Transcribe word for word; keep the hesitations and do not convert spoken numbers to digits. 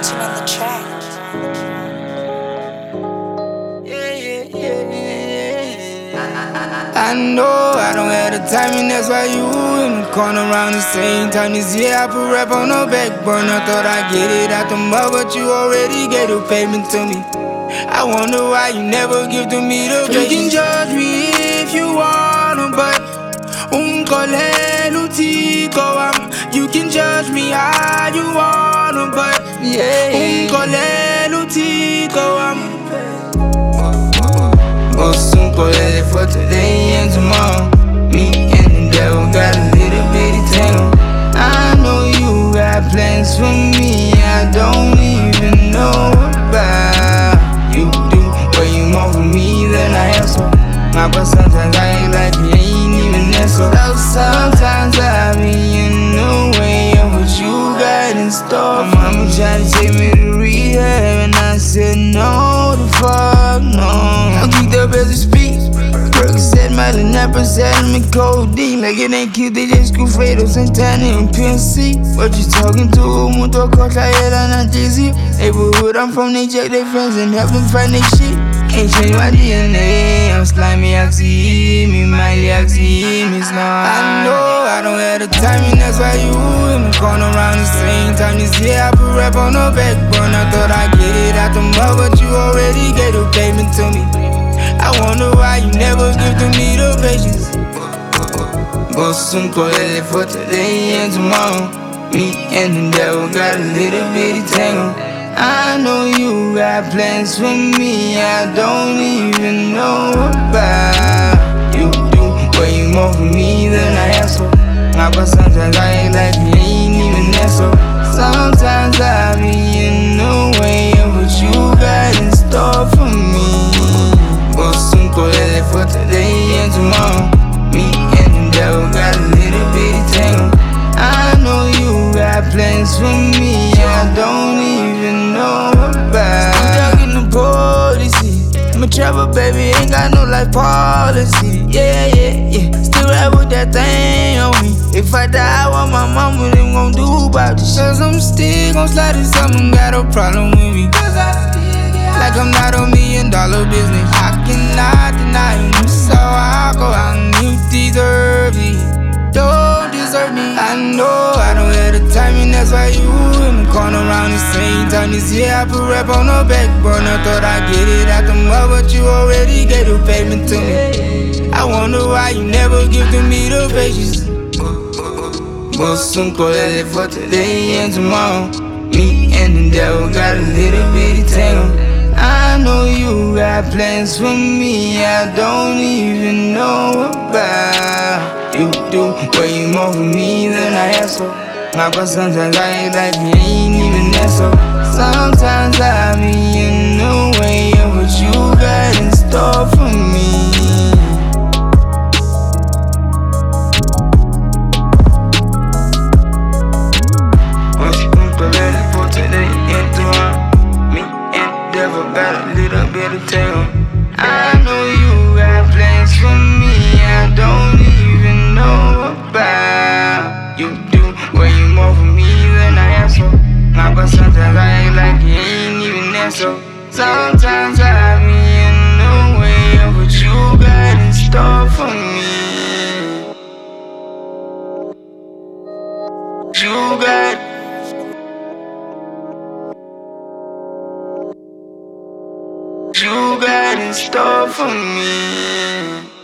Fortune on the track. I know I don't have the time, and that's why you in the corner around the same time. This year I put rap on the back burner. Thought I get it out the mud, but you already gave the payment to me. I wonder why you never give to me the patience. You can judge me if you wanna, but unkolelu tiko am. You can judge me how you wanna, but unkolelu tiko am. Unkolelu for today and tomorrow. Me and the devil got a little bitty tangle. I know you got plans for me I don't even know about. You do what you want from me, then I answer. Nah, but sometimes I ain't like you ain't even there. So sometimes I be in the way of what you got in store. My mama tried to take me to rehab, and I said no, the fuck no. I keep the best to speak. Percocet, Mylan, Percocet, me codeine. Like it ain't cute, they just screw Fredo, Santana, and P N C. What you talking to? Mundo Costa, yeah, not Jay-Z. Neighborhood I'm from, they check their friends and help them find their shit. Can't change my D N A, I'm slimy, oxy, me, miley, oxy, me, slime. I know I don't have the time, and that's why you in the corner around the same time. This year I put rap on the back burner. I thought I get it out the mud, but you already gave the payment to me. I wonder why you never give to me the patience. But soon collect for today and tomorrow. Me and the devil got a little bitty tangle. I know you got plans for me I don't even know about. You do what you want from me, then I answer. Nah, but sometimes I ain't like you ain't even there. So sometimes I be in the way of what you got in store for me. But soon collect for today and tomorrow. Me and the devil got a little bitty tangle. I know you got plans for me I don't even know about. I'm talking to policy. I'm a travel baby, ain't got no life policy. Yeah, yeah, yeah. Still rap with that thing on me. If I die, what my mama them gon' do about this? Cause I'm still gon' slide in something, got a problem with me. Like I'm not a million dollar business. I cannot deny you, so I go out and you deserve it. Don't deserve me. I know I don't have the time, and that's why you in the corner around the same time. This year I put rap on the back burner. Thought I get it out the mud, but you already gave the payment to me. I wonder why you never give to me the patience. But soon collect for today and tomorrow. Me and the devil got a little bitty tangle. I know you got plans for me I don't even know about. You do what you want from me, then I answer. Nah, but sometimes I ain't like you ain't even there. So sometimes I be in the way of what you got in store for me. Got a little bit of tail. I know you got plans for me I don't even know about. You do what you want from me, then I answer. Nah, but sometimes I ain't like you ain't even there. So sometimes I be in the way of what you got in store for me. You got You got in store for me.